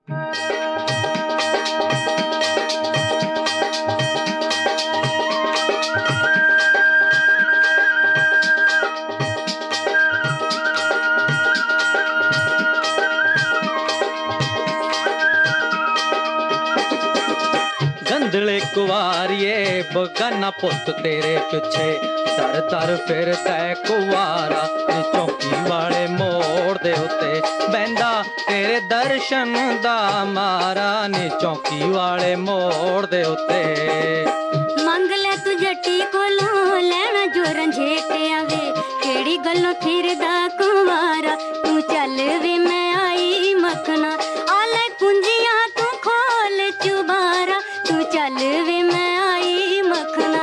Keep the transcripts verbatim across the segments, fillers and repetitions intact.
गंधले कुवारिए बगाना पुत तेरे पिछे दर दर फिर तै कुवारा चौकी वाले मोड़ दे उत्ते बहंदा तेरे दर्शन दा मारा नी चौकी वाले मोड़ दे उत्ते मंग ले तू जट्टी कोलों लेना जो रंझेटिया वे केड़ी गल्लों फिरदा कुवारा तू चल वे मैं आई मखना आले कुंजियां तू खोल चुबारा तू चल वे मैं आई मखना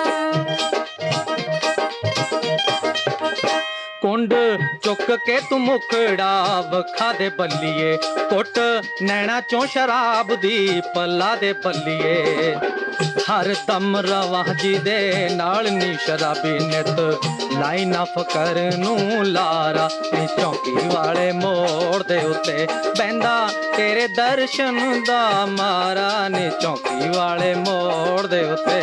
कुंड चुक के तू मुखड़ा वखा दे बल्लिए कुट नैना चों शराब दी पला दे बल्लिए हर दम रवा जी दे नाल नी शराबी नित लाई ना फकर नू लारा नी चौकी वाले मोड़ दे उत्ते बहंदा तेरे दर्शन दा मारा नी चौकी वाले मोड़ दे उत्ते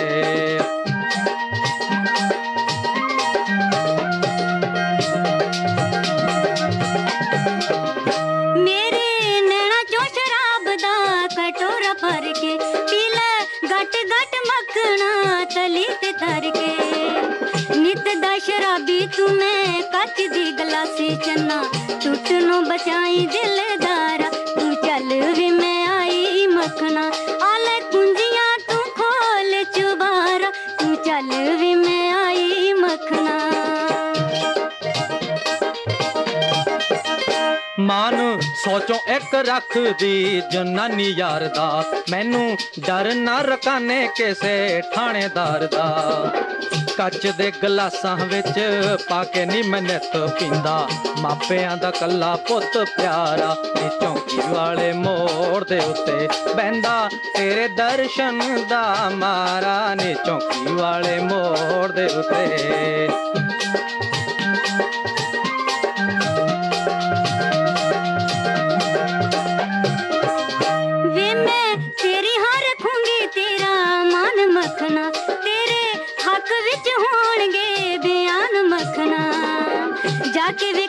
तली ते तर के नित दा शराबी तुम्हें कच दी गलासी चन्ना टूटनों बचाई दिलदारा तू चल वे मैं आई मखना आले कुंजियां तू खोल चुबारा तू चल वे मैं आई मखना मान सोचो एक रख दी जनानी यार दा मैनू डर ना रकाने किसे थानेदार दा कच दे गलासां विच पाके नी मैं नित पींदा मापियां दा कल्ला पुत प्यारा नी चौकी वाले मोड़ दे उत्ते बहंदा तेरे दर्शन दा मारा नी चौकी वाले मोड़ दे उत्ते तेरे हक विच होणगे बयान मखना जाके